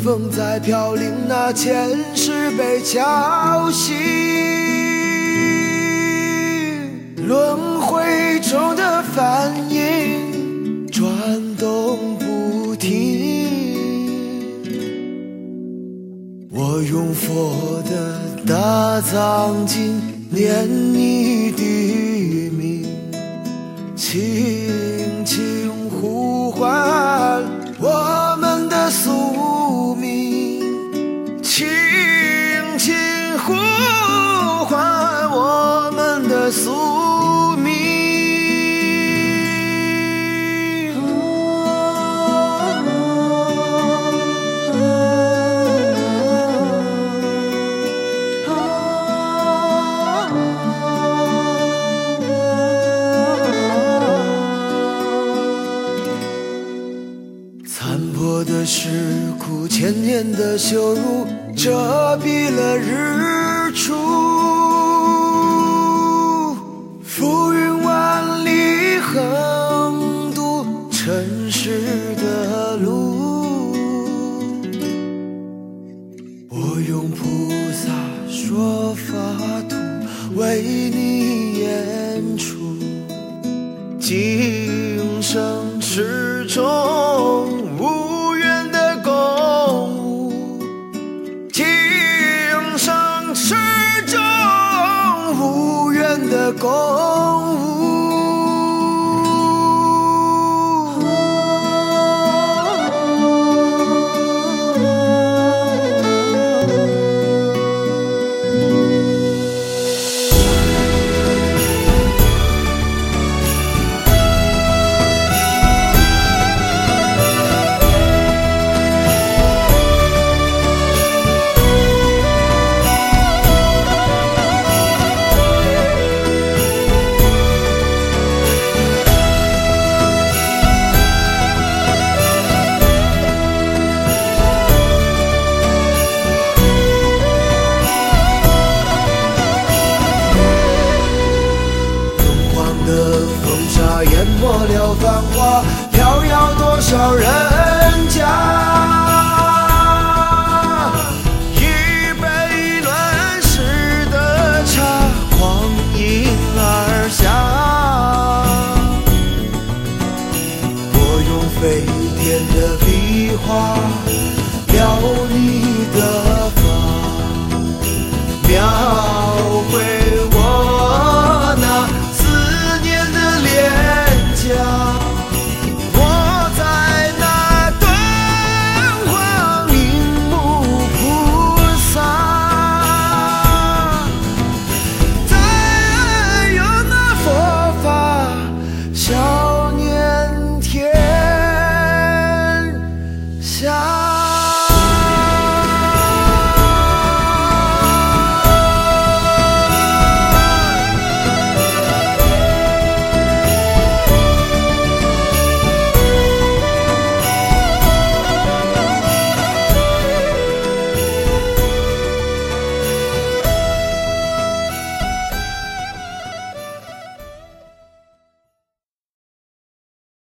风在飘零，那前世被敲醒，轮回中的反应转动不停。我用佛的大藏经念你的名，轻轻呼唤我们的宿命，轻轻呼唤我们的宿命。残破的石窟，千年的羞辱，遮蔽了日出。浮云万里，横渡尘世的路。我用菩萨说法图为你演出，今生始终无缘的共舞，今生始终无缘的共舞。淹没了繁华，飘摇多少人